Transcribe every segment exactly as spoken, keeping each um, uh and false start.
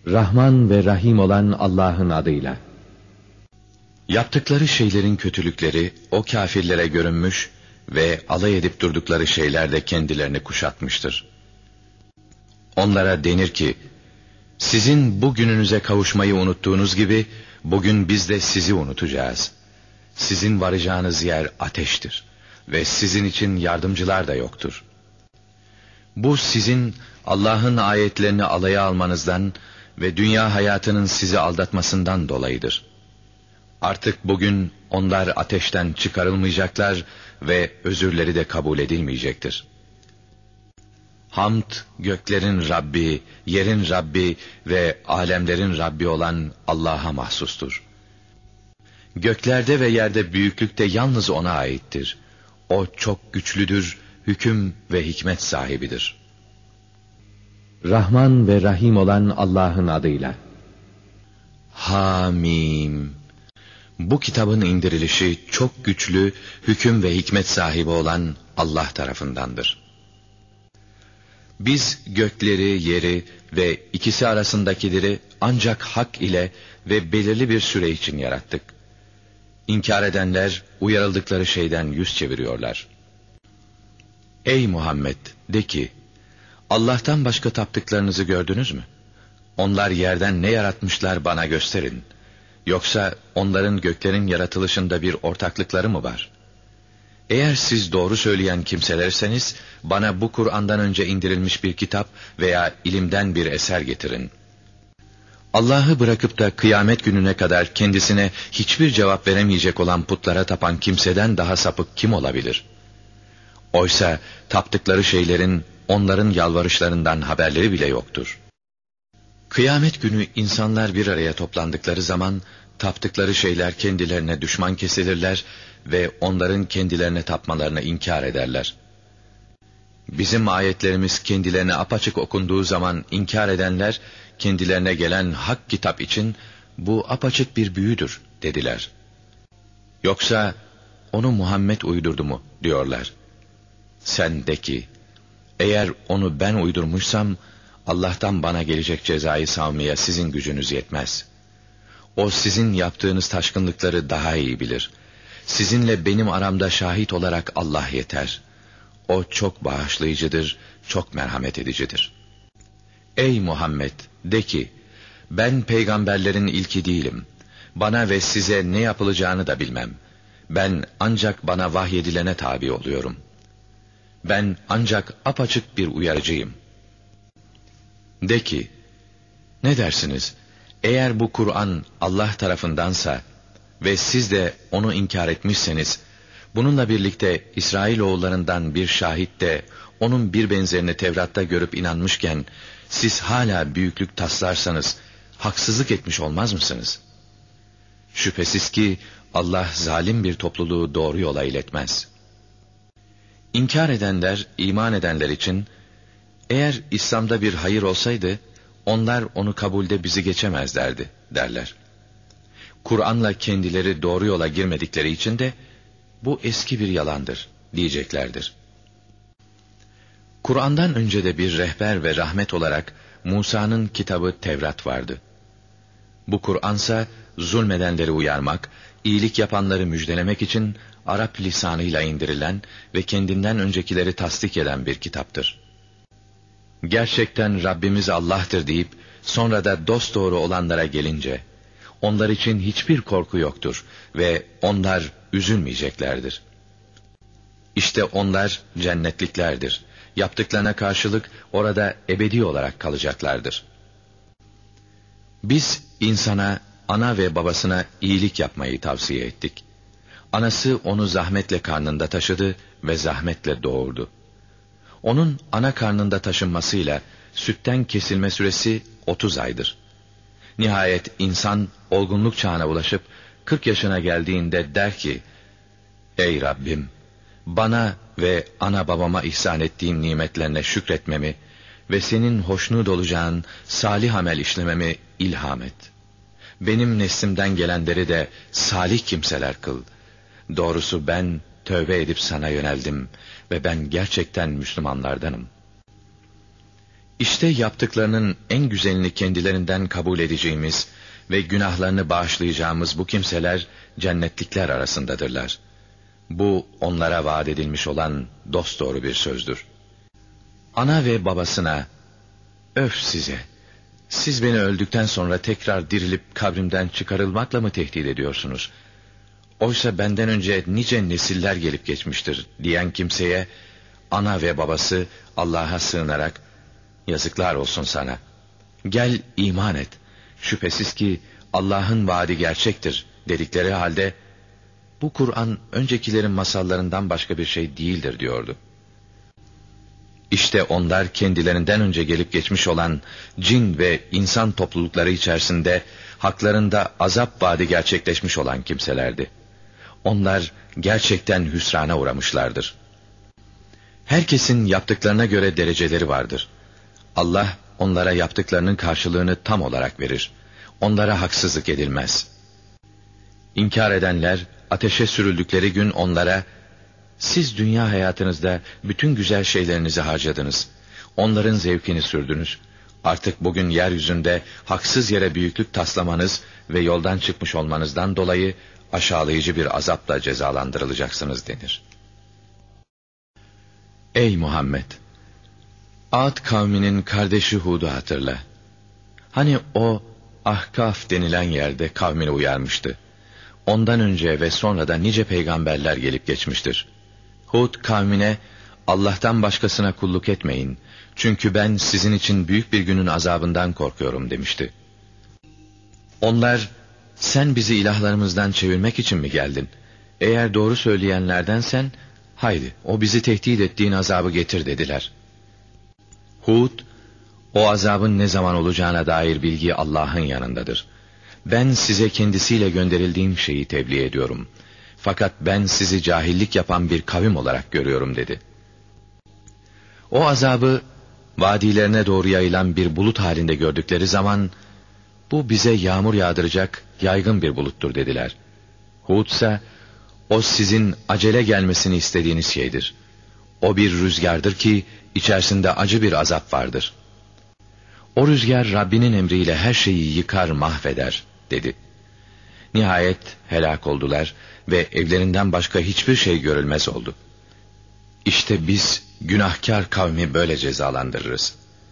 Rahman ve Rahim olan Allah'ın adıyla. Yaptıkları şeylerin kötülükleri o kâfirlere görünmüş ve alay edip durdukları şeyler de kendilerini kuşatmıştır. Onlara denir ki, sizin bugününüze kavuşmayı unuttuğunuz gibi, bugün biz de sizi unutacağız. Sizin varacağınız yer ateştir ve sizin için yardımcılar da yoktur. Bu sizin Allah'ın ayetlerini alaya almanızdan ve dünya hayatının sizi aldatmasından dolayıdır. Artık bugün onlar ateşten çıkarılmayacaklar ve özürleri de kabul edilmeyecektir. Hamd, göklerin Rabbi, yerin Rabbi ve alemlerin Rabbi olan Allah'a mahsustur. Göklerde ve yerde büyüklük de yalnız O'na aittir. O çok güçlüdür, hüküm ve hikmet sahibidir. Rahman ve Rahim olan Allah'ın adıyla. Hamim. Bu kitabın indirilişi çok güçlü, hüküm ve hikmet sahibi olan Allah tarafındandır. Biz gökleri, yeri ve ikisi arasındakileri ancak hak ile ve belirli bir süre için yarattık. İnkar edenler uyarıldıkları şeyden yüz çeviriyorlar. Ey Muhammed, de ki, Allah'tan başka taptıklarınızı gördünüz mü? Onlar yerden ne yaratmışlar bana gösterin. Yoksa onların göklerin yaratılışında bir ortaklıkları mı var? Eğer siz doğru söyleyen kimselerseniz, bana bu Kur'an'dan önce indirilmiş bir kitap veya ilimden bir eser getirin. Allah'ı bırakıp da kıyamet gününe kadar kendisine hiçbir cevap veremeyecek olan putlara tapan kimseden daha sapık kim olabilir? Oysa taptıkları şeylerin onların yalvarışlarından haberleri bile yoktur. Kıyamet günü insanlar bir araya toplandıkları zaman, taptıkları şeyler kendilerine düşman kesilirler ve onların kendilerine tapmalarını inkar ederler. Bizim ayetlerimiz kendilerine apaçık okunduğu zaman inkar edenler, kendilerine gelen hak kitap için bu apaçık bir büyüdür dediler. Yoksa onu Muhammed uydurdu mu diyorlar. Sen de ki, eğer onu ben uydurmuşsam, Allah'tan bana gelecek cezayı savmaya sizin gücünüz yetmez. O sizin yaptığınız taşkınlıkları daha iyi bilir. Sizinle benim aramda şahit olarak Allah yeter. O çok bağışlayıcıdır, çok merhamet edicidir. Ey Muhammed, de ki, ben peygamberlerin ilki değilim. Bana ve size ne yapılacağını da bilmem. Ben ancak bana vahyedilene tabi oluyorum. Ben ancak apaçık bir uyarıcıyım. De ki, ne dersiniz? Eğer bu Kur'an Allah tarafındansa ve siz de onu inkar etmişseniz, bununla birlikte İsrailoğullarından bir şahit de onun bir benzerini Tevrat'ta görüp inanmışken, siz hala büyüklük taslarsanız, haksızlık etmiş olmaz mısınız? Şüphesiz ki Allah zalim bir topluluğu doğru yola iletmez. İnkar edenler, iman edenler için, eğer İslam'da bir hayır olsaydı, onlar onu kabulde bizi geçemezlerdi derler. Kur'an'la kendileri doğru yola girmedikleri için de, bu eski bir yalandır diyeceklerdir. Kur'an'dan önce de bir rehber ve rahmet olarak Musa'nın kitabı Tevrat vardı. Bu Kur'ansa zulmedenleri uyarmak, iyilik yapanları müjdelemek için Arap lisanıyla indirilen ve kendinden öncekileri tasdik eden bir kitaptır. Gerçekten Rabbimiz Allah'tır deyip sonra da dosdoğru olanlara gelince, onlar için hiçbir korku yoktur ve onlar üzülmeyeceklerdir. İşte onlar cennetliklerdir. Yaptıklarına karşılık orada ebedi olarak kalacaklardır. Biz insana, ana ve babasına iyilik yapmayı tavsiye ettik. Anası onu zahmetle karnında taşıdı ve zahmetle doğurdu. Onun ana karnında taşınmasıyla sütten kesilme süresi otuz aydır. Nihayet insan olgunluk çağına ulaşıp kırk yaşına geldiğinde der ki, ey Rabbim, bana ve ana babama ihsan ettiğin nimetlerine şükretmemi ve senin hoşnut olacağın salih amel işlememi ilham et. Benim neslimden gelenleri de salih kimseler kıl. Doğrusu ben tövbe edip sana yöneldim ve ben gerçekten Müslümanlardanım. İşte yaptıklarının en güzelini kendilerinden kabul edeceğimiz ve günahlarını bağışlayacağımız bu kimseler cennetlikler arasındadırlar. Bu onlara vaat edilmiş olan dosdoğru bir sözdür. Ana ve babasına, öf size! Siz beni öldükten sonra tekrar dirilip kabrimden çıkarılmakla mı tehdit ediyorsunuz? Oysa benden önce nice nesiller gelip geçmiştir diyen kimseye, ana ve babası Allah'a sığınarak, yazıklar olsun sana! Gel iman et! Şüphesiz ki Allah'ın vaadi gerçektir dedikleri halde, bu Kur'an öncekilerin masallarından başka bir şey değildir diyordu. İşte onlar kendilerinden önce gelip geçmiş olan cin ve insan toplulukları içerisinde haklarında azap vaadi gerçekleşmiş olan kimselerdi. Onlar gerçekten hüsrana uğramışlardır. Herkesin yaptıklarına göre dereceleri vardır. Allah onlara yaptıklarının karşılığını tam olarak verir. Onlara haksızlık edilmez. İnkar edenler ateşe sürüldükleri gün onlara, siz dünya hayatınızda bütün güzel şeylerinizi harcadınız. Onların zevkini sürdünüz. Artık bugün yeryüzünde haksız yere büyüklük taslamanız ve yoldan çıkmış olmanızdan dolayı aşağılayıcı bir azapla cezalandırılacaksınız denir. Ey Muhammed! Ad kavminin kardeşi Hud'u hatırla. Hani o Ahkaf denilen yerde kavmini uyarmıştı. Ondan önce ve sonra da nice peygamberler gelip geçmiştir. Hud kavmine, Allah'tan başkasına kulluk etmeyin. Çünkü ben sizin için büyük bir günün azabından korkuyorum demişti. Onlar, sen bizi ilahlarımızdan çevirmek için mi geldin? Eğer doğru söyleyenlerdensen, haydi o bizi tehdit ettiğin azabı getir dediler. Hud, o azabın ne zaman olacağına dair bilgi Allah'ın yanındadır. Ben size kendisiyle gönderildiğim şeyi tebliğ ediyorum. Fakat ben sizi cahillik yapan bir kavim olarak görüyorum dedi. O azabı vadilerine doğru yayılan bir bulut halinde gördükleri zaman, bu bize yağmur yağdıracak yaygın bir buluttur dediler. Hud ise, o sizin acele gelmesini istediğiniz şeydir. O bir rüzgardır ki içerisinde acı bir azap vardır. O rüzgar Rabbinin emriyle her şeyi yıkar mahveder dedi. Nihayet helak oldular ve evlerinden başka hiçbir şey görülmez oldu. İşte biz günahkar kavmi böyle cezalandırırız.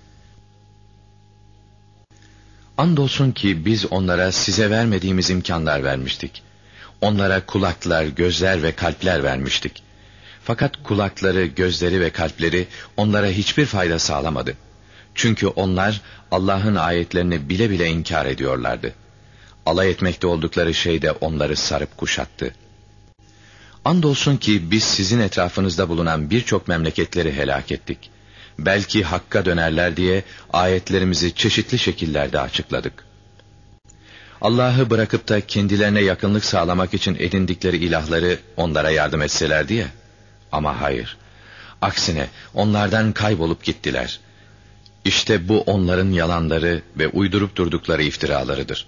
Andolsun ki biz onlara size vermediğimiz imkanlar vermiştik. Onlara kulaklar, gözler ve kalpler vermiştik. Fakat kulakları, gözleri ve kalpleri onlara hiçbir fayda sağlamadı. Çünkü onlar Allah'ın ayetlerini bile bile inkar ediyorlardı. Alay etmekte oldukları şey de onları sarıp kuşattı. Andolsun ki biz sizin etrafınızda bulunan birçok memleketleri helak ettik. Belki hakka dönerler diye ayetlerimizi çeşitli şekillerde açıkladık. Allah'ı bırakıp da kendilerine yakınlık sağlamak için edindikleri ilahları onlara yardım etselerdi ya. Ama hayır. Aksine onlardan kaybolup gittiler. İşte bu onların yalanları ve uydurup durdukları iftiralarıdır.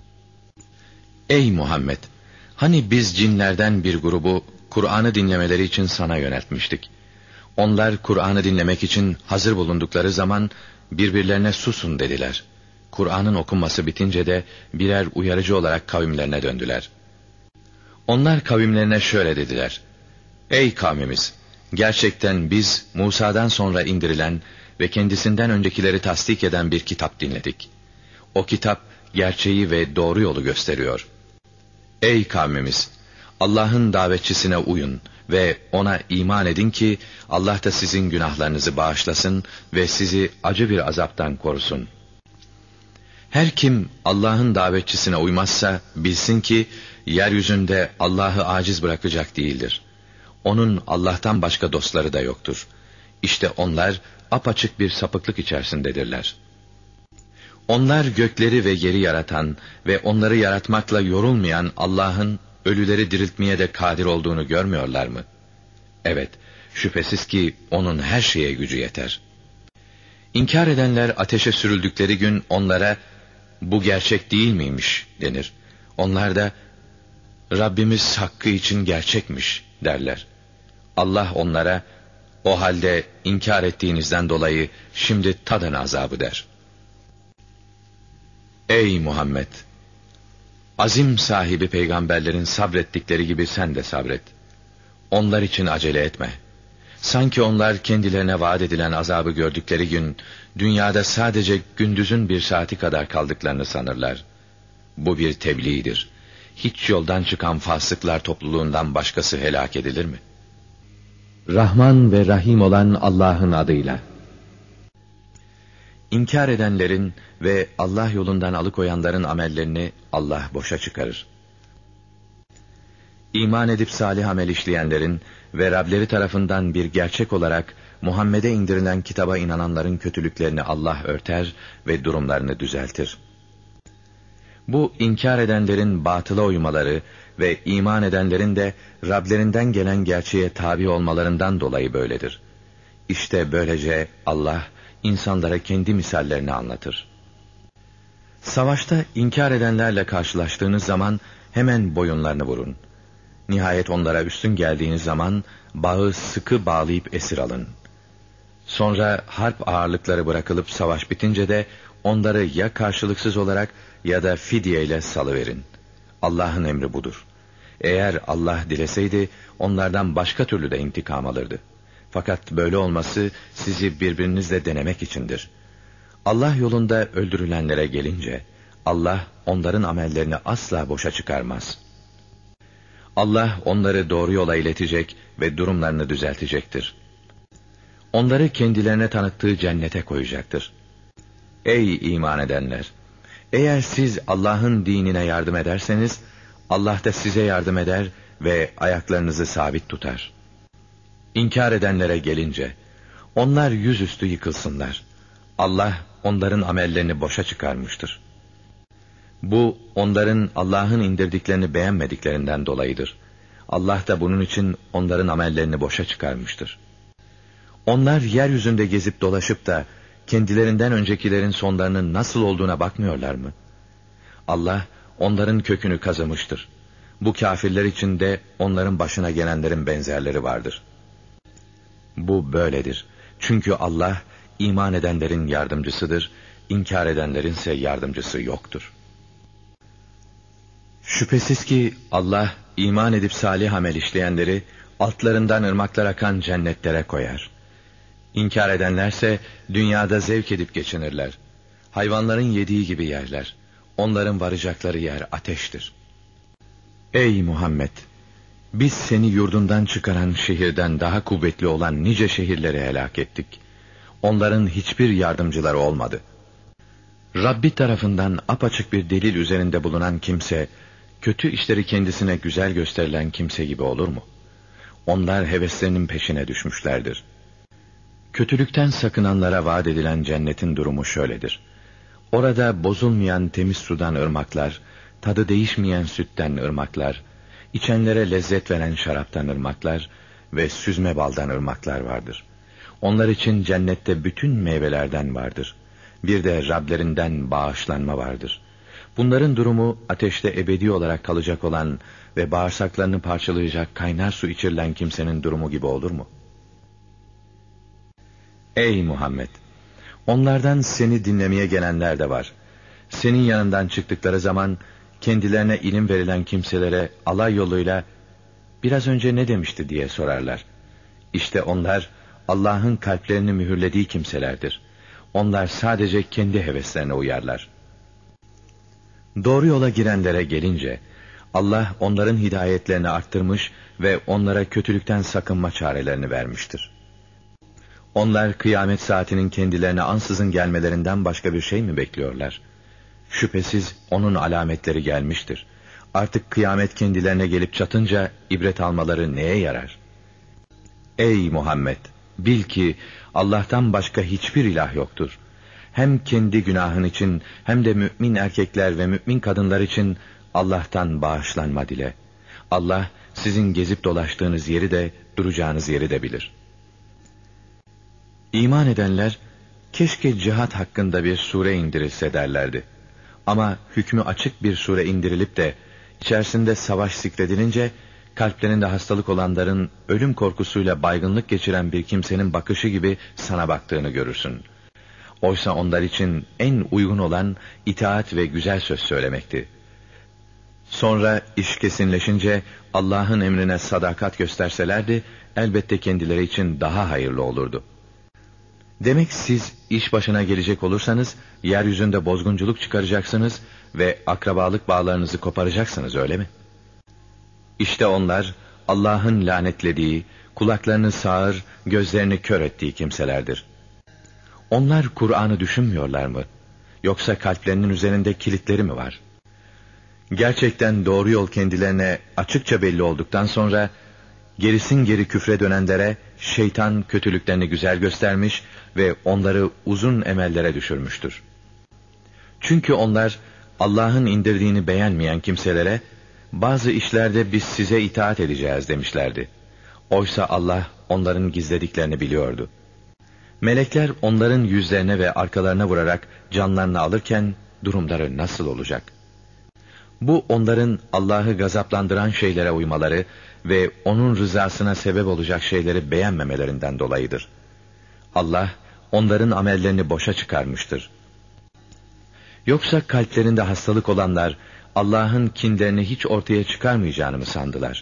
Ey Muhammed! Hani biz cinlerden bir grubu Kur'an'ı dinlemeleri için sana yöneltmiştik. Onlar Kur'an'ı dinlemek için hazır bulundukları zaman birbirlerine susun dediler. Kur'an'ın okunması bitince de birer uyarıcı olarak kavimlerine döndüler. Onlar kavimlerine şöyle dediler: Ey kavmimiz! Gerçekten biz Musa'dan sonra indirilen ve kendisinden öncekileri tasdik eden bir kitap dinledik. O kitap gerçeği ve doğru yolu gösteriyor. Ey kavmimiz! Allah'ın davetçisine uyun ve ona iman edin ki Allah da sizin günahlarınızı bağışlasın ve sizi acı bir azaptan korusun. Her kim Allah'ın davetçisine uymazsa bilsin ki yeryüzünde Allah'ı aciz bırakacak değildir. Onun Allah'tan başka dostları da yoktur. İşte onlar apaçık bir sapıklık içerisindedirler. Onlar gökleri ve yeri yaratan ve onları yaratmakla yorulmayan Allah'ın ölüleri diriltmeye de kadir olduğunu görmüyorlar mı? Evet, şüphesiz ki onun her şeye gücü yeter. İnkar edenler ateşe sürüldükleri gün onlara, bu gerçek değil miymiş denir. Onlar da, Rabbimiz hakkı için gerçekmiş derler. Allah onlara, O halde inkar ettiğinizden dolayı şimdi tadın azabı der. Ey Muhammed! Azim sahibi peygamberlerin sabrettikleri gibi sen de sabret. Onlar için acele etme. Sanki onlar kendilerine vaat edilen azabı gördükleri gün, dünyada sadece gündüzün bir saati kadar kaldıklarını sanırlar. Bu bir tebliğdir. Hiç yoldan çıkan fasıklar topluluğundan başkası helak edilir mi? Rahman ve Rahim olan Allah'ın adıyla. İnkar edenlerin ve Allah yolundan alıkoyanların amellerini Allah boşa çıkarır. İman edip salih amel işleyenlerin ve Rableri tarafından bir gerçek olarak Muhammed'e indirilen kitaba inananların kötülüklerini Allah örter ve durumlarını düzeltir. Bu inkar edenlerin batıla uymaları ve iman edenlerin de Rablerinden gelen gerçeğe tabi olmalarından dolayı böyledir. İşte böylece Allah insanlara kendi misallerini anlatır. Savaşta inkar edenlerle karşılaştığınız zaman hemen boyunlarını vurun. Nihayet onlara üstün geldiğiniz zaman bağı sıkı bağlayıp esir alın. Sonra harp ağırlıkları bırakılıp savaş bitince de onları ya karşılıksız olarak ya da fidye ile salıverin. Allah'ın emri budur. Eğer Allah dileseydi onlardan başka türlü de intikam alırdı. Fakat böyle olması sizi birbirinizle denemek içindir. Allah yolunda öldürülenlere gelince Allah onların amellerini asla boşa çıkarmaz. Allah onları doğru yola iletecek ve durumlarını düzeltecektir. Onları kendilerine tanıttığı cennete koyacaktır. Ey iman edenler! Eğer siz Allah'ın dinine yardım ederseniz, Allah da size yardım eder ve ayaklarınızı sabit tutar. İnkar edenlere gelince, onlar yüzüstü yıkılsınlar. Allah onların amellerini boşa çıkarmıştır. Bu, onların Allah'ın indirdiklerini beğenmediklerinden dolayıdır. Allah da bunun için onların amellerini boşa çıkarmıştır. Onlar yeryüzünde gezip dolaşıp da, kendilerinden öncekilerin sonlarının nasıl olduğuna bakmıyorlar mı? Allah, onların kökünü kazımıştır. Bu kâfirler için de onların başına gelenlerin benzerleri vardır. Bu böyledir. Çünkü Allah, iman edenlerin yardımcısıdır, inkar edenlerin ise yardımcısı yoktur. Şüphesiz ki Allah, iman edip salih amel işleyenleri, altlarından ırmaklar akan cennetlere koyar. İnkar edenlerse, dünyada zevk edip geçinirler. Hayvanların yediği gibi yerler. Onların varacakları yer ateştir. Ey Muhammed! Biz seni yurdundan çıkaran şehirden daha kuvvetli olan nice şehirleri helak ettik. Onların hiçbir yardımcıları olmadı. Rabbi tarafından apaçık bir delil üzerinde bulunan kimse, kötü işleri kendisine güzel gösterilen kimse gibi olur mu? Onlar heveslerinin peşine düşmüşlerdir. Kötülükten sakınanlara vaat edilen cennetin durumu şöyledir. Orada bozulmayan temiz sudan ırmaklar, tadı değişmeyen sütten ırmaklar, içenlere lezzet veren şaraptan ırmaklar ve süzme baldan ırmaklar vardır. Onlar için cennette bütün meyvelerden vardır. Bir de Rablerinden bağışlanma vardır. Bunların durumu ateşte ebedi olarak kalacak olan ve bağırsaklarını parçalayacak kaynar su içirilen kimsenin durumu gibi olur mu? Ey Muhammed! Onlardan seni dinlemeye gelenler de var. Senin yanından çıktıkları zaman kendilerine ilim verilen kimselere alay yoluyla biraz önce ne demişti diye sorarlar. İşte onlar Allah'ın kalplerini mühürlediği kimselerdir. Onlar sadece kendi heveslerine uyarlar. Doğru yola girenlere gelince Allah onların hidayetlerini arttırmış ve onlara kötülükten sakınma çarelerini vermiştir. Onlar kıyamet saatinin kendilerine ansızın gelmelerinden başka bir şey mi bekliyorlar? Şüphesiz onun alametleri gelmiştir. Artık kıyamet kendilerine gelip çatınca ibret almaları neye yarar? Ey Muhammed! Bil ki Allah'tan başka hiçbir ilah yoktur. Hem kendi günahın için hem de mümin erkekler ve mümin kadınlar için Allah'tan bağışlanma dile. Allah sizin gezip dolaştığınız yeri de duracağınız yeri de bilir. İman edenler, keşke cihat hakkında bir sure indirilse derlerdi. Ama hükmü açık bir sure indirilip de içerisinde savaş zikredilince kalplerinde hastalık olanların ölüm korkusuyla baygınlık geçiren bir kimsenin bakışı gibi sana baktığını görürsün. Oysa onlar için en uygun olan itaat ve güzel söz söylemekti. Sonra iş kesinleşince Allah'ın emrine sadakat gösterselerdi, elbette kendileri için daha hayırlı olurdu. Demek siz iş başına gelecek olursanız, yeryüzünde bozgunculuk çıkaracaksınız ve akrabalık bağlarınızı koparacaksınız, öyle mi? İşte onlar, Allah'ın lanetlediği, kulaklarını sağır, gözlerini kör ettiği kimselerdir. Onlar Kur'an'ı düşünmüyorlar mı? Yoksa kalplerinin üzerinde kilitleri mi var? Gerçekten doğru yol kendilerine açıkça belli olduktan sonra, gerisin geri küfre dönenlere şeytan kötülüklerini güzel göstermiş ve onları uzun emellere düşürmüştür. Çünkü onlar Allah'ın indirdiğini beğenmeyen kimselere, bazı işlerde biz size itaat edeceğiz demişlerdi. Oysa Allah onların gizlediklerini biliyordu. Melekler onların yüzlerine ve arkalarına vurarak canlarını alırken durumları nasıl olacak? Bu onların Allah'ı gazaplandıran şeylere uymaları ve onun rızasına sebep olacak şeyleri beğenmemelerinden dolayıdır. Allah onların amellerini boşa çıkarmıştır. Yoksa kalplerinde hastalık olanlar Allah'ın kinlerini hiç ortaya çıkarmayacağını mı sandılar?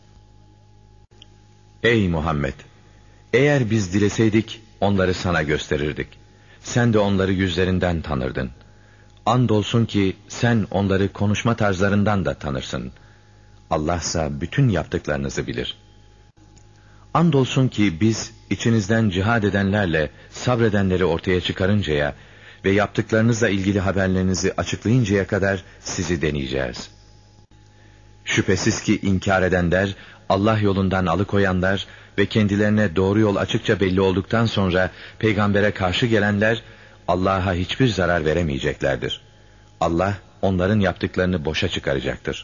Ey Muhammed! Eğer biz dileseydik onları sana gösterirdik. Sen de onları yüzlerinden tanırdın. Andolsun ki sen onları konuşma tarzlarından da tanırsın. Allah'sa bütün yaptıklarınızı bilir. Andolsun ki biz içinizden cihad edenlerle sabredenleri ortaya çıkarıncaya ve yaptıklarınızla ilgili haberlerinizi açıklayıncaya kadar sizi deneyeceğiz. Şüphesiz ki inkar edenler, Allah yolundan alıkoyanlar ve kendilerine doğru yol açıkça belli olduktan sonra peygambere karşı gelenler, Allah'a hiçbir zarar veremeyeceklerdir. Allah onların yaptıklarını boşa çıkaracaktır.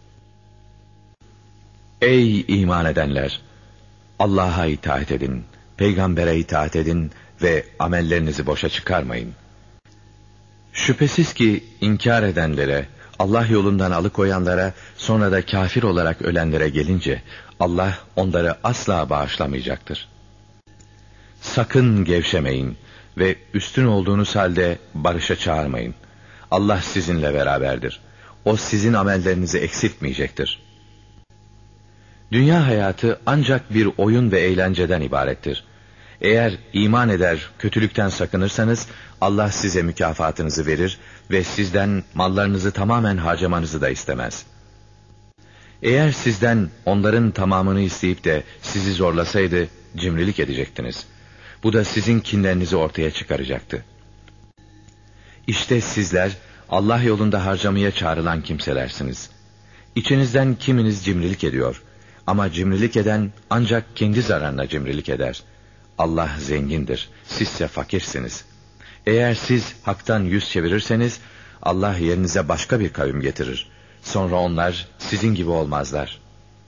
Ey iman edenler! Allah'a itaat edin, peygambere itaat edin ve amellerinizi boşa çıkarmayın. Şüphesiz ki inkar edenlere, Allah yolundan alıkoyanlara, sonra da kafir olarak ölenlere gelince, Allah onları asla bağışlamayacaktır. Sakın gevşemeyin ve üstün olduğunuz halde barışa çağırmayın. Allah sizinle beraberdir. O sizin amellerinizi eksiltmeyecektir. Dünya hayatı ancak bir oyun ve eğlenceden ibarettir. Eğer iman eder, kötülükten sakınırsanız, Allah size mükafatınızı verir ve sizden mallarınızı tamamen harcamanızı da istemez. Eğer sizden onların tamamını isteyip de sizi zorlasaydı, cimrilik edecektiniz. Bu da sizin kinlerinizi ortaya çıkaracaktı. İşte sizler, Allah yolunda harcamaya çağrılan kimselersiniz. İçinizden kiminiz cimrilik ediyor. Ama cimrilik eden ancak kendi zararına cimrilik eder. Allah zengindir, sizse fakirsiniz. Eğer siz haktan yüz çevirirseniz, Allah yerinize başka bir kavim getirir. Sonra onlar sizin gibi olmazlar.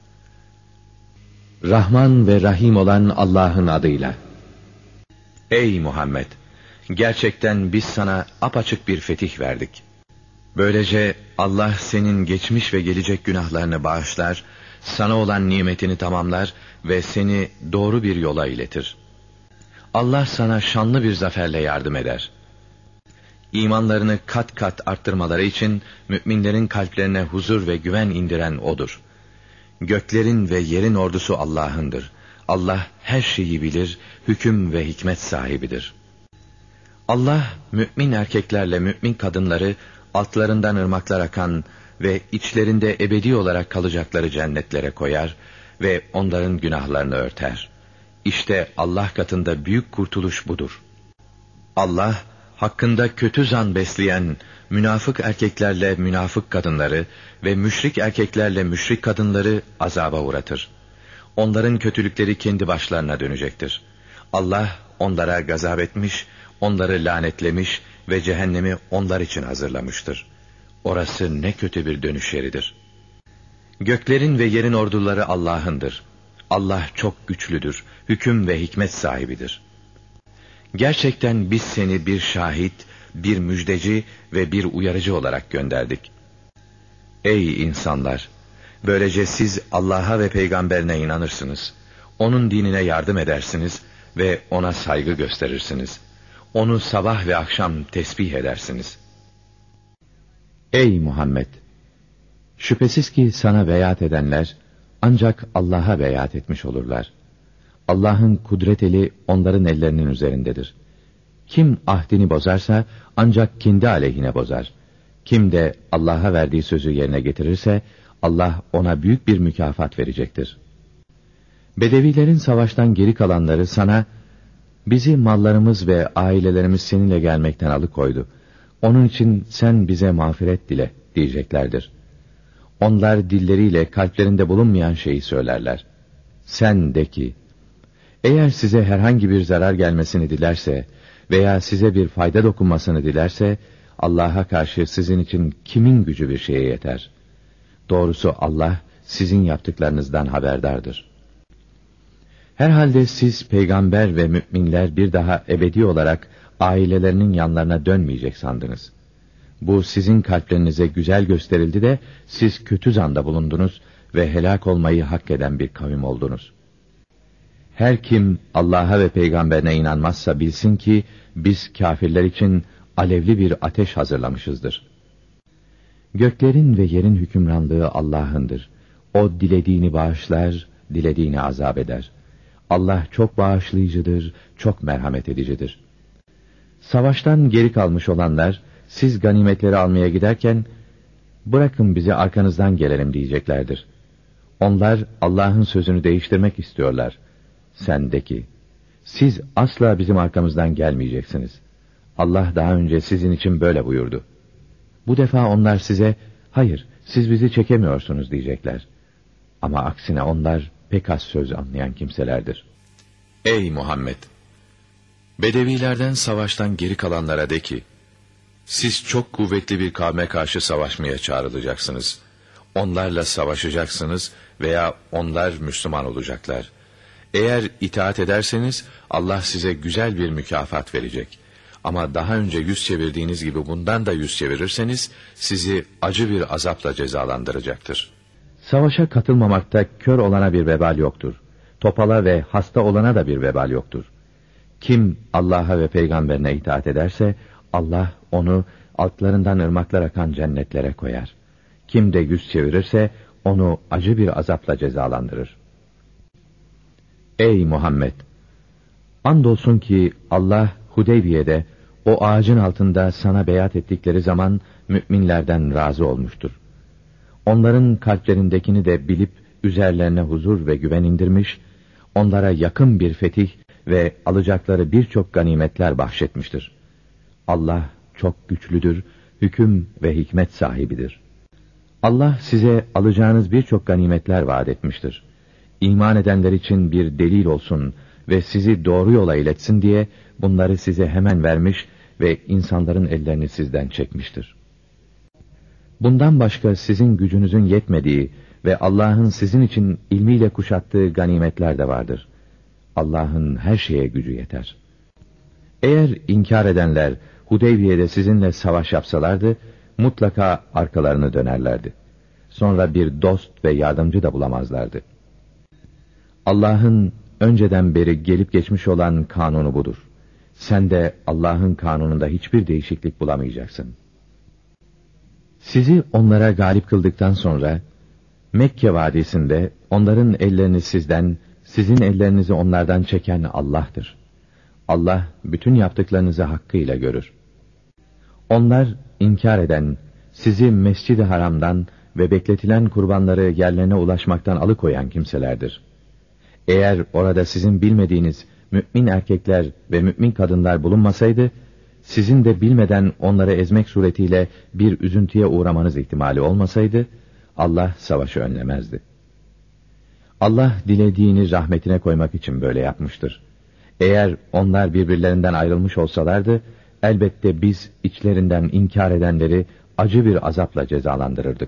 Rahman ve Rahim olan Allah'ın adıyla. Ey Muhammed! Gerçekten biz sana apaçık bir fetih verdik. Böylece Allah senin geçmiş ve gelecek günahlarını bağışlar, sana olan nimetini tamamlar ve seni doğru bir yola iletir. Allah sana şanlı bir zaferle yardım eder. İmanlarını kat kat arttırmaları için müminlerin kalplerine huzur ve güven indiren O'dur. Göklerin ve yerin ordusu Allah'ındır. Allah her şeyi bilir, hüküm ve hikmet sahibidir. Allah mümin erkeklerle mümin kadınları altlarından ırmaklar akan ve içlerinde ebedi olarak kalacakları cennetlere koyar ve onların günahlarını örter. İşte Allah katında büyük kurtuluş budur. Allah hakkında kötü zan besleyen münafık erkeklerle münafık kadınları ve müşrik erkeklerle müşrik kadınları azaba uğratır. Onların kötülükleri kendi başlarına dönecektir. Allah onlara gazap etmiş, onları lanetlemiş ve cehennemi onlar için hazırlamıştır. Orası ne kötü bir dönüş yeridir. Göklerin ve yerin orduları Allah'ındır. Allah çok güçlüdür, hüküm ve hikmet sahibidir. Gerçekten biz seni bir şahit, bir müjdeci ve bir uyarıcı olarak gönderdik. Ey insanlar! Böylece siz Allah'a ve peygamberine inanırsınız. Onun dinine yardım edersiniz ve ona saygı gösterirsiniz. Onu sabah ve akşam tesbih edersiniz. Ey Muhammed! Şüphesiz ki sana beyat edenler ancak Allah'a beyat etmiş olurlar. Allah'ın kudret eli onların ellerinin üzerindedir. Kim ahdini bozarsa ancak kendi aleyhine bozar. Kim de Allah'a verdiği sözü yerine getirirse Allah ona büyük bir mükafat verecektir. Bedevilerin savaştan geri kalanları sana, bizi mallarımız ve ailelerimiz seninle gelmekten alıkoydu. Onun için sen bize mağfiret dile diyeceklerdir. Onlar dilleriyle kalplerinde bulunmayan şeyi söylerler. Sen de ki, eğer size herhangi bir zarar gelmesini dilerse veya size bir fayda dokunmasını dilerse, Allah'a karşı sizin için kimin gücü bir şeye yeter? Doğrusu Allah sizin yaptıklarınızdan haberdardır. Herhalde siz peygamber ve müminler bir daha ebedi olarak ailelerinin yanlarına dönmeyecek sandınız. Bu sizin kalplerinize güzel gösterildi de siz kötü zanda bulundunuz ve helak olmayı hak eden bir kavim oldunuz. Her kim Allah'a ve peygamberine inanmazsa bilsin ki biz kâfirler için alevli bir ateş hazırlamışızdır. Göklerin ve yerin hükümranlığı Allah'ındır. O dilediğini bağışlar, dilediğini azap eder. Allah çok bağışlayıcıdır, çok merhamet edicidir. Savaştan geri kalmış olanlar, siz ganimetleri almaya giderken, bırakın bizi arkanızdan gelelim diyeceklerdir. Onlar Allah'ın sözünü değiştirmek istiyorlar. Sen de ki, siz asla bizim arkamızdan gelmeyeceksiniz. Allah daha önce sizin için böyle buyurdu. Bu defa onlar size, hayır, siz bizi çekemiyorsunuz diyecekler. Ama aksine onlar pek az söz anlayan kimselerdir. Ey Muhammed! Bedevilerden savaştan geri kalanlara de ki, siz çok kuvvetli bir kavme karşı savaşmaya çağrılacaksınız. Onlarla savaşacaksınız veya onlar Müslüman olacaklar. Eğer itaat ederseniz Allah size güzel bir mükafat verecek. Ama daha önce yüz çevirdiğiniz gibi bundan da yüz çevirirseniz sizi acı bir azapla cezalandıracaktır. Savaşa katılmamakta kör olana bir vebal yoktur. Topala ve hasta olana da bir vebal yoktur. Kim Allah'a ve peygamberine itaat ederse Allah onu altlarından ırmaklar akan cennetlere koyar. Kim de yüz çevirirse onu acı bir azapla cezalandırır. Ey Muhammed! Andolsun ki Allah Hudeybiye'de o ağacın altında sana beyat ettikleri zaman müminlerden razı olmuştur. Onların kalplerindekini de bilip üzerlerine huzur ve güven indirmiş, onlara yakın bir fetih ve alacakları birçok ganimetler bahşetmiştir. Allah çok güçlüdür, hüküm ve hikmet sahibidir. Allah size alacağınız birçok ganimetler vaat etmiştir. İman edenler için bir delil olsun ve sizi doğru yola iletsin diye bunları size hemen vermiş ve insanların ellerini sizden çekmiştir. Bundan başka sizin gücünüzün yetmediği ve Allah'ın sizin için ilmiyle kuşattığı ganimetler de vardır. Allah'ın her şeye gücü yeter. Eğer inkar edenler Hudeybiye'de sizinle savaş yapsalardı, mutlaka arkalarını dönerlerdi. Sonra bir dost ve yardımcı da bulamazlardı. Allah'ın önceden beri gelip geçmiş olan kanunu budur. Sen de Allah'ın kanununda hiçbir değişiklik bulamayacaksın. Sizi onlara galip kıldıktan sonra, Mekke vadisinde onların ellerini sizden, sizin ellerinizi onlardan çeken Allah'tır. Allah bütün yaptıklarınızı hakkıyla görür. Onlar inkar eden, sizi Mescid-i Haram'dan ve bekletilen kurbanları yerlerine ulaşmaktan alıkoyan kimselerdir. Eğer orada sizin bilmediğiniz mümin erkekler ve mümin kadınlar bulunmasaydı, sizin de bilmeden onları ezmek suretiyle bir üzüntüye uğramanız ihtimali olmasaydı, Allah savaşı önlemezdi. Allah dilediğini rahmetine koymak için böyle yapmıştır. Eğer onlar birbirlerinden ayrılmış olsalardı, elbette biz içlerinden inkar edenleri acı bir azapla cezalandırırdık.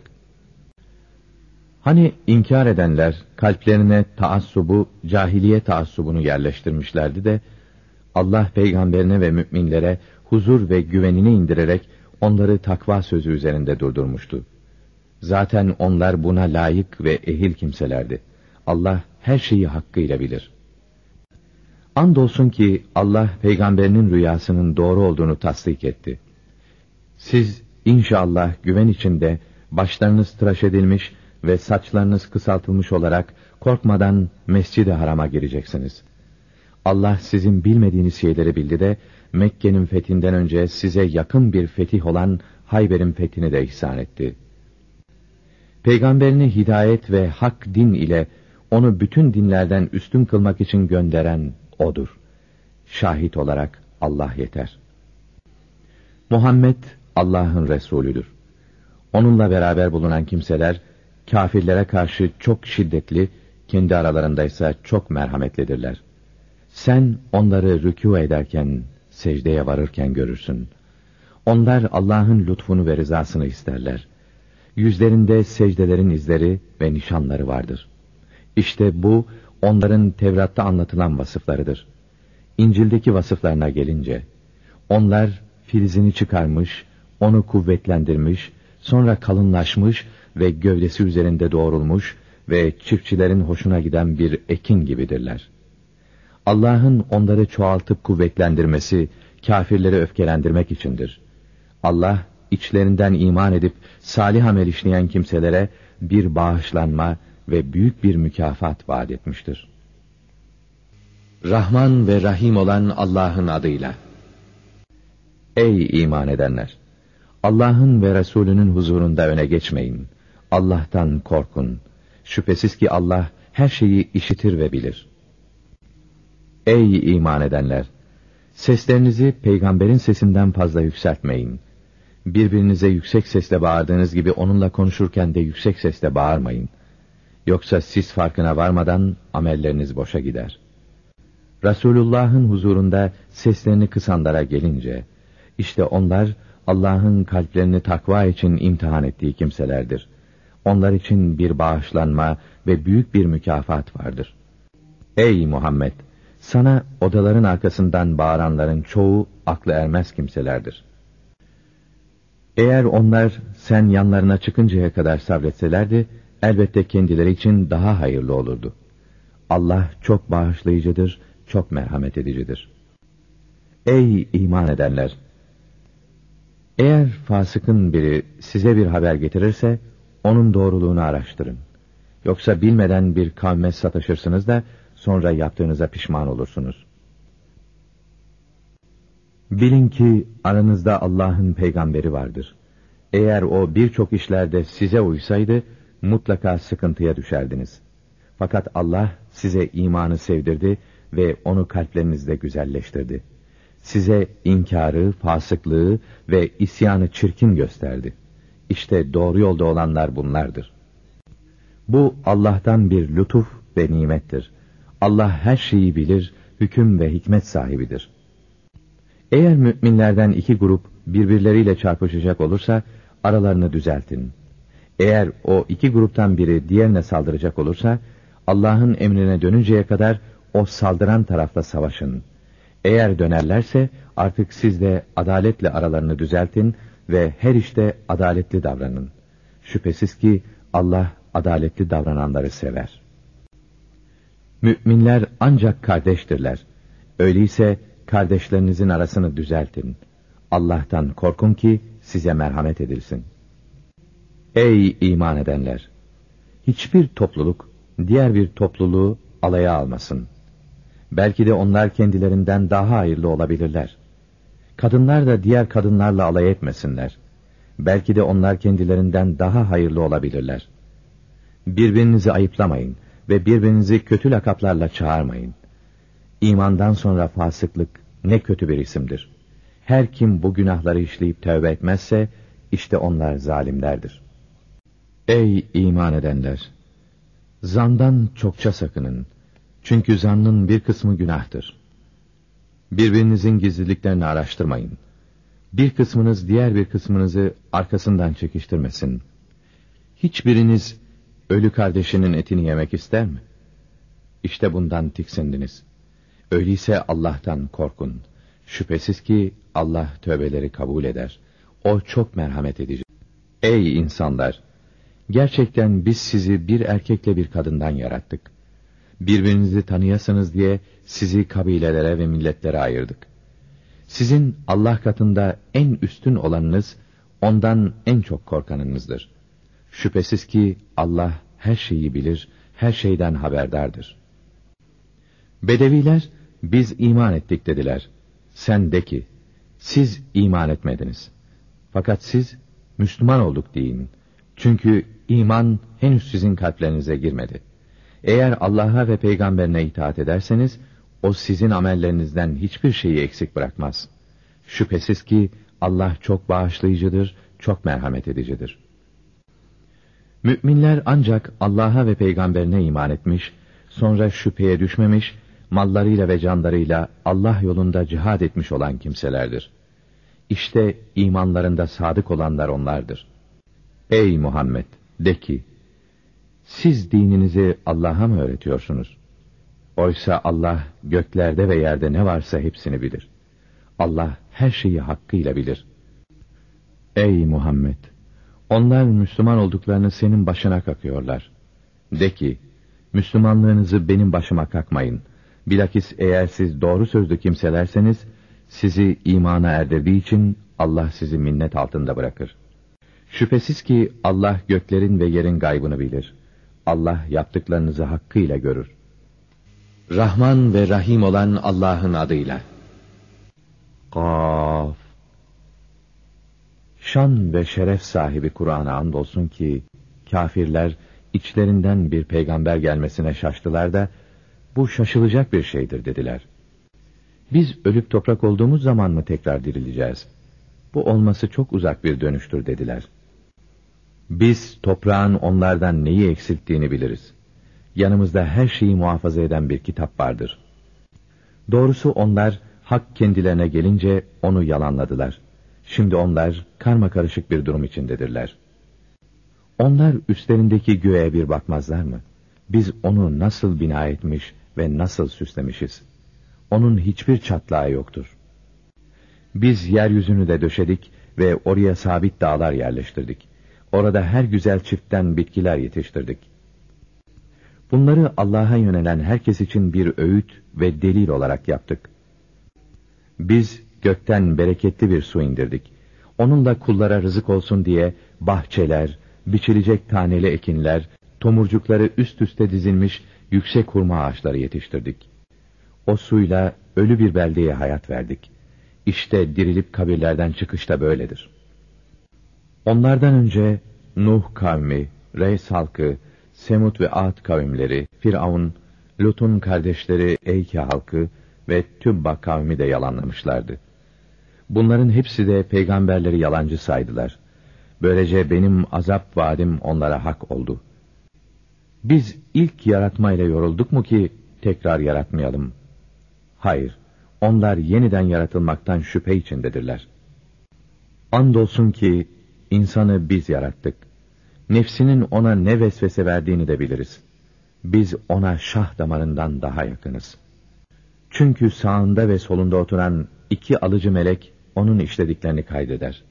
Hani inkar edenler kalplerine taassubu, cahiliye taassubunu yerleştirmişlerdi de, Allah peygamberine ve müminlere huzur ve güvenini indirerek onları takva sözü üzerinde durdurmuştu. Zaten onlar buna layık ve ehil kimselerdi. Allah her şeyi hakkıyla bilir. Andolsun ki Allah peygamberinin rüyasının doğru olduğunu tasdik etti. Siz inşallah güven içinde başlarınız tıraş edilmiş ve saçlarınız kısaltılmış olarak korkmadan Mescid-i Haram'a gireceksiniz. Allah sizin bilmediğiniz şeyleri bildi de Mekke'nin fethinden önce size yakın bir fetih olan Hayber'in fethini de ihsan etti. Peygamberini hidayet ve hak din ile onu bütün dinlerden üstün kılmak için gönderen O'dur. Şahit olarak Allah yeter. Muhammed Allah'ın Resulüdür. Onunla beraber bulunan kimseler kâfirlere karşı çok şiddetli, kendi aralarındaysa çok merhametlidirler. Sen onları rükû ederken, secdeye varırken görürsün. Onlar Allah'ın lütfunu ve rızasını isterler. Yüzlerinde secdelerin izleri ve nişanları vardır. İşte bu, onların Tevrat'ta anlatılan vasıflarıdır. İncil'deki vasıflarına gelince, onlar filizini çıkarmış, onu kuvvetlendirmiş, sonra kalınlaşmış ve gövdesi üzerinde doğrulmuş ve çiftçilerin hoşuna giden bir ekin gibidirler. Allah'ın onları çoğaltıp kuvvetlendirmesi, kâfirleri öfkelendirmek içindir. Allah, içlerinden iman edip salih amel işleyen kimselere bir bağışlanma ve büyük bir mükafat vaat etmiştir. Rahman ve Rahim olan Allah'ın adıyla. Ey iman edenler! Allah'ın ve Resulünün huzurunda öne geçmeyin. Allah'tan korkun. Şüphesiz ki Allah her şeyi işitir ve bilir. Ey iman edenler! Seslerinizi peygamberin sesinden fazla yükseltmeyin. Birbirinize yüksek sesle bağırdığınız gibi onunla konuşurken de yüksek sesle bağırmayın. Yoksa siz farkına varmadan amelleriniz boşa gider. Resulullah'ın huzurunda seslerini kısanlara gelince, işte onlar Allah'ın kalplerini takva için imtihan ettiği kimselerdir. Onlar için bir bağışlanma ve büyük bir mükafat vardır. Ey Muhammed! Sana odaların arkasından bağıranların çoğu aklı ermez kimselerdir. Eğer onlar sen yanlarına çıkıncaya kadar sabretselerdi, elbette kendileri için daha hayırlı olurdu. Allah çok bağışlayıcıdır, çok merhamet edicidir. Ey iman edenler! Eğer fasıkın biri size bir haber getirirse, onun doğruluğunu araştırın. Yoksa bilmeden bir kavme sataşırsınız da, sonra yaptığınıza pişman olursunuz. Bilin ki aranızda Allah'ın peygamberi vardır. Eğer o birçok işlerde size uysaydı, mutlaka sıkıntıya düşerdiniz. Fakat Allah size imanı sevdirdi ve onu kalplerinizde güzelleştirdi. Size inkarı, fasıklığı ve isyanı çirkin gösterdi. İşte doğru yolda olanlar bunlardır. Bu Allah'tan bir lütuf ve nimettir. Allah her şeyi bilir, hüküm ve hikmet sahibidir. Eğer müminlerden iki grup birbirleriyle çarpışacak olursa, aralarını düzeltin. Eğer o iki gruptan biri diğerine saldıracak olursa, Allah'ın emrine dönünceye kadar o saldıran tarafla savaşın. Eğer dönerlerse, artık siz de adaletle aralarını düzeltin ve her işte adaletli davranın. Şüphesiz ki Allah adaletli davrananları sever. Müminler ancak kardeştirler. Öyleyse kardeşlerinizin arasını düzeltin. Allah'tan korkun ki size merhamet edilsin. Ey iman edenler! Hiçbir topluluk diğer bir topluluğu alaya almasın. Belki de onlar kendilerinden daha hayırlı olabilirler. Kadınlar da diğer kadınlarla alay etmesinler. Belki de onlar kendilerinden daha hayırlı olabilirler. Birbirinizi ayıplamayın ve birbirinizi kötü lakaplarla çağırmayın. İmandan sonra fasıklık ne kötü bir isimdir. Her kim bu günahları işleyip tövbe etmezse, işte onlar zalimlerdir. Ey iman edenler! Zandan çokça sakının. Çünkü zannın bir kısmı günahtır. Birbirinizin gizliliklerini araştırmayın. Bir kısmınız diğer bir kısmınızı arkasından çekiştirmesin. Hiçbiriniz ölü kardeşinin etini yemek ister mi? İşte bundan tiksindiniz. Öyleyse Allah'tan korkun. Şüphesiz ki Allah tövbeleri kabul eder. O çok merhamet edici. Ey insanlar! Gerçekten biz sizi bir erkekle bir kadından yarattık. Birbirinizi tanıyasınız diye sizi kabilelere ve milletlere ayırdık. Sizin Allah katında en üstün olanınız, ondan en çok korkanınızdır. Şüphesiz ki Allah her şeyi bilir, her şeyden haberdardır. Bedeviler, biz iman ettik dediler. Sen de ki, siz iman etmediniz. Fakat siz, Müslüman olduk deyin. Çünkü iman henüz sizin kalplerinize girmedi. Eğer Allah'a ve peygamberine itaat ederseniz, o sizin amellerinizden hiçbir şeyi eksik bırakmaz. Şüphesiz ki Allah çok bağışlayıcıdır, çok merhamet edicidir. Müminler ancak Allah'a ve peygamberine iman etmiş, sonra şüpheye düşmemiş, mallarıyla ve canlarıyla Allah yolunda cihad etmiş olan kimselerdir. İşte imanlarında sadık olanlar onlardır. Ey Muhammed! De ki, siz dininizi Allah'a mı öğretiyorsunuz? Oysa Allah göklerde ve yerde ne varsa hepsini bilir. Allah her şeyi hakkıyla bilir. Ey Muhammed! Onlar Müslüman olduklarını senin başına kakıyorlar. De ki, Müslümanlığınızı benim başıma kakmayın. Bilakis eğer siz doğru sözlü kimselerseniz, sizi imana erdirdiği için Allah sizi minnet altında bırakır. Şüphesiz ki Allah göklerin ve yerin gaybını bilir. Allah yaptıklarınızı hakkıyla görür. Rahman ve Rahim olan Allah'ın adıyla. Kaf. Şan ve şeref sahibi Kur'an'a andolsun ki, kâfirler içlerinden bir peygamber gelmesine şaştılar da, bu şaşılacak bir şeydir dediler. Biz ölüp toprak olduğumuz zaman mı tekrar dirileceğiz? Bu olması çok uzak bir dönüştür dediler. Biz toprağın onlardan neyi eksilttiğini biliriz. Yanımızda her şeyi muhafaza eden bir kitap vardır. Doğrusu onlar hak kendilerine gelince onu yalanladılar. Şimdi onlar karmakarışık bir durum içindedirler. Onlar üstlerindeki göğe bir bakmazlar mı? Biz onu nasıl bina etmiş ve nasıl süslemişiz? Onun hiçbir çatlağı yoktur. Biz yeryüzünü de döşedik ve oraya sabit dağlar yerleştirdik. Orada her güzel çiftten bitkiler yetiştirdik. Bunları Allah'a yönelen herkes için bir öğüt ve delil olarak yaptık. Biz gökten bereketli bir su indirdik. Onunla kullara rızık olsun diye bahçeler, biçilecek taneli ekinler, tomurcukları üst üste dizilmiş yüksek hurma ağaçları yetiştirdik. O suyla ölü bir beldeye hayat verdik. İşte dirilip kabirlerden çıkış da böyledir. Onlardan önce Nuh kavmi, Reys halkı, Semud ve Ad kavimleri, Firavun, Lut'un kardeşleri Eyke halkı ve Tübba kavmi de yalanlamışlardı. Bunların hepsi de peygamberleri yalancı saydılar. Böylece benim azap vaadim onlara hak oldu. Biz ilk yaratmayla yorulduk mu ki tekrar yaratmayalım? Hayır, onlar yeniden yaratılmaktan şüphe içindedirler. Andolsun ki insanı biz yarattık. Nefsinin ona ne vesvese verdiğini de biliriz. Biz ona şah damarından daha yakınız. Çünkü sağında ve solunda oturan iki alıcı melek onun işlediklerini kaydeder.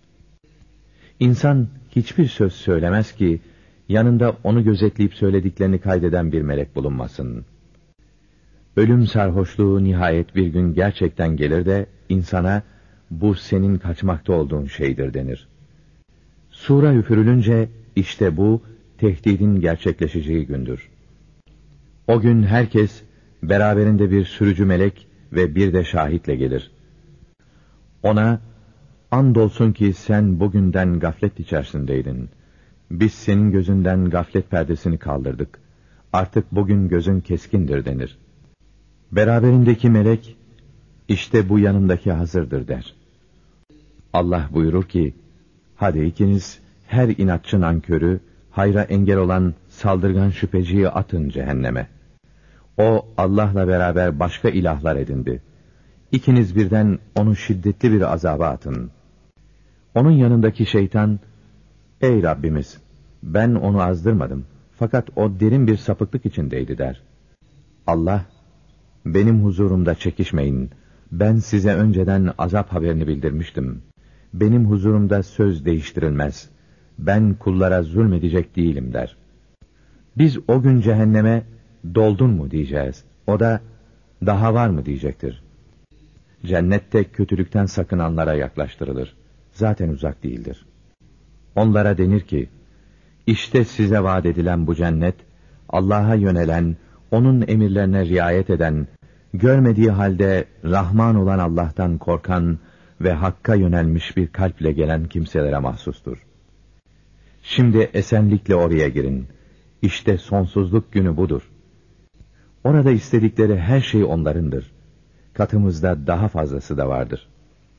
İnsan hiçbir söz söylemez ki yanında onu gözetleyip söylediklerini kaydeden bir melek bulunmasın. Ölüm sarhoşluğu nihayet bir gün gerçekten gelir de insana bu senin kaçmakta olduğun şeydir denir. Sura üfürülünce işte bu tehdidin gerçekleşeceği gündür. O gün herkes beraberinde bir sürücü melek ve bir de şahitle gelir. Ona, andolsun ki sen bugünden gaflet içerisindeydin. Biz senin gözünden gaflet perdesini kaldırdık. Artık bugün gözün keskindir denir. Beraberindeki melek, işte bu yanımdaki hazırdır der. Allah buyurur ki, hadi ikiniz her inatçı nankörü, hayra engel olan saldırgan şüpheciyi atın cehenneme. O Allah'la beraber başka ilahlar edindi. İkiniz birden onu şiddetli bir azaba atın. Onun yanındaki şeytan, ey Rabbimiz, ben onu azdırmadım, fakat o derin bir sapıklık içindeydi der. Allah, benim huzurumda çekişmeyin, ben size önceden azap haberini bildirmiştim. Benim huzurumda söz değiştirilmez. ben kullara zulmedecek değilim der. Biz o gün cehenneme doldun mu diyeceğiz. O da daha var mı diyecektir. Cennette kötülükten sakınanlara yaklaştırılır. Zaten uzak değildir. Onlara denir ki, işte size vaat edilen bu cennet, Allah'a yönelen, onun emirlerine riayet eden, görmediği halde Rahman olan Allah'tan korkan ve Hakk'a yönelmiş bir kalple gelen kimselere mahsustur. Şimdi esenlikle oraya girin. İşte sonsuzluk günü budur. Orada istedikleri her şey onlarındır. Katımızda daha fazlası da vardır.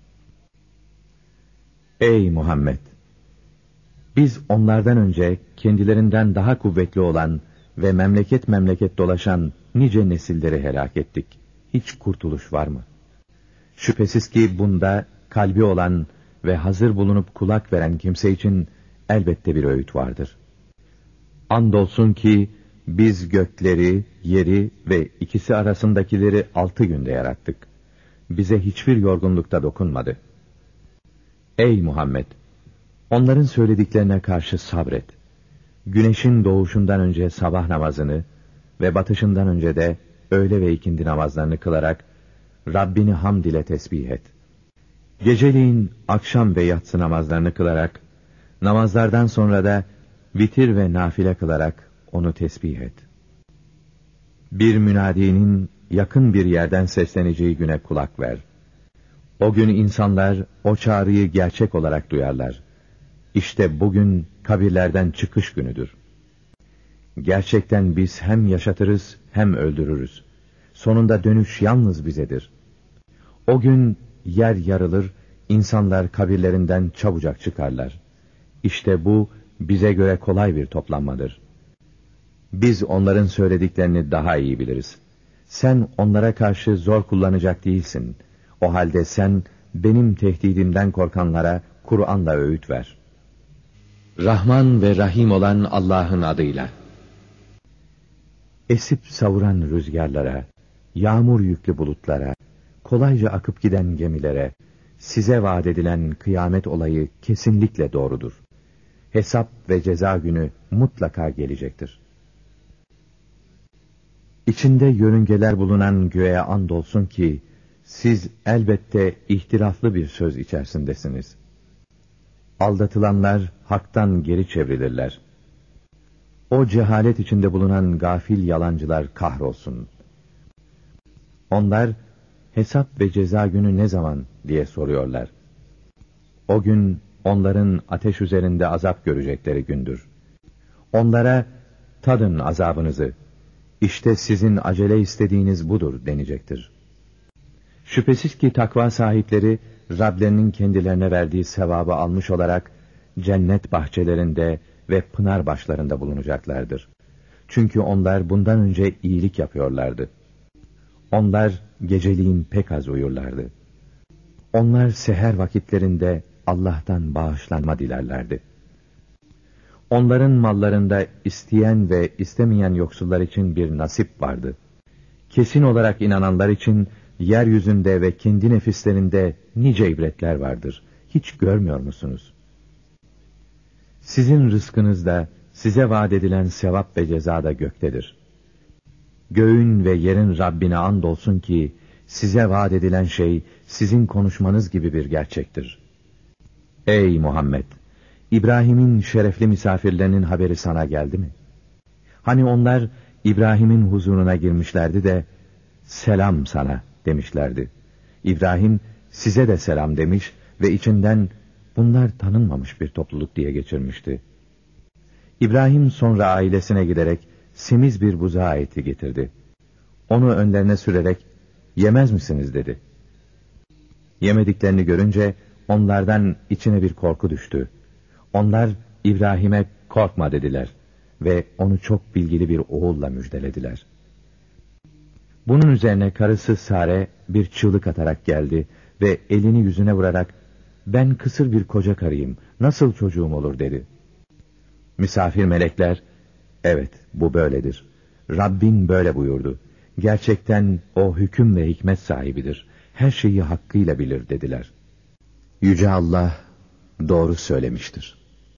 Ey Muhammed! Biz onlardan önce kendilerinden daha kuvvetli olan ve memleket memleket dolaşan nice nesilleri helak ettik. Hiç kurtuluş var mı? Şüphesiz ki bunda kalbi olan ve hazır bulunup kulak veren kimse için elbette bir öğüt vardır. Andolsun ki biz gökleri, yeri ve ikisi arasındakileri altı günde yarattık. Bize hiçbir yorgunlukta dokunmadı. Ey Muhammed! Onların söylediklerine karşı sabret. Güneşin doğuşundan önce sabah namazını ve batışından önce de öğle ve ikindi namazlarını kılarak Rabbini hamd ile tesbih et. Geceleyin akşam ve yatsı namazlarını kılarak, namazlardan sonra da vitir ve nafile kılarak onu tesbih et. Bir münadinin yakın bir yerden sesleneceği güne kulak ver. O gün insanlar o çağrıyı gerçek olarak duyarlar. İşte bugün kabirlerden çıkış günüdür. Gerçekten biz hem yaşatırız hem öldürürüz. Sonunda dönüş yalnız bizedir. O gün yer yarılır, insanlar kabirlerinden çabucak çıkarlar. İşte bu bize göre kolay bir toplanmadır. Biz onların söylediklerini daha iyi biliriz. Sen onlara karşı zor kullanacak değilsin. O halde sen benim tehdidimden korkanlara Kur'an'la öğüt ver. Rahman ve Rahim olan Allah'ın adıyla. Esip savuran rüzgarlara, yağmur yüklü bulutlara, kolayca akıp giden gemilere, size vaat edilen kıyamet olayı kesinlikle doğrudur. Hesap ve ceza günü mutlaka gelecektir. İçinde yörüngeler bulunan göğe andolsun ki, siz elbette ihtilaflı bir söz içerisindesiniz. Aldatılanlar haktan geri çevrilirler. O cehalet içinde bulunan gafil yalancılar kahrolsun. Onlar, hesap ve ceza günü ne zaman diye soruyorlar. O gün onların ateş üzerinde azap görecekleri gündür. Onlara, tadın azabınızı, İşte sizin acele istediğiniz budur denecektir. Şüphesiz ki takva sahipleri, Rablerinin kendilerine verdiği sevabı almış olarak, cennet bahçelerinde ve pınar başlarında bulunacaklardır. Çünkü onlar bundan önce iyilik yapıyorlardı. Onlar geceliğin pek az uyurlardı. Onlar seher vakitlerinde Allah'tan bağışlanma dilerlerdi. Onların mallarında isteyen ve istemeyen yoksullar için bir nasip vardı. Kesin olarak inananlar için yeryüzünde ve kendi nefislerinde nice ibretler vardır. Hiç görmüyor musunuz? Sizin rızkınız da, size vaat edilen sevap ve ceza da göktedir. Göğün ve yerin Rabbine andolsun ki, size vaat edilen şey, sizin konuşmanız gibi bir gerçektir. Ey Muhammed! İbrahim'in şerefli misafirlerinin haberi sana geldi mi? Hani onlar, İbrahim'in huzuruna girmişlerdi de, selam sana demişlerdi. İbrahim, size de selam demiş ve içinden, bunlar tanınmamış bir topluluk diye geçirmişti. İbrahim sonra ailesine giderek, semiz bir buzağı eti getirdi. Onu önlerine sürerek, yemez misiniz dedi. Yemediklerini görünce, onlardan içine bir korku düştü. Onlar, İbrahim'e korkma dediler ve onu çok bilgili bir oğulla müjdelediler. Bunun üzerine karısı Sare bir çığlık atarak geldi ve elini yüzüne vurarak, ben kısır bir koca karıyım, nasıl çocuğum olur dedi. Misafir melekler, evet bu böyledir. Rabbin böyle buyurdu. Gerçekten o hüküm ve hikmet sahibidir. Her şeyi hakkıyla bilir dediler. Yüce Allah doğru söylemiştir.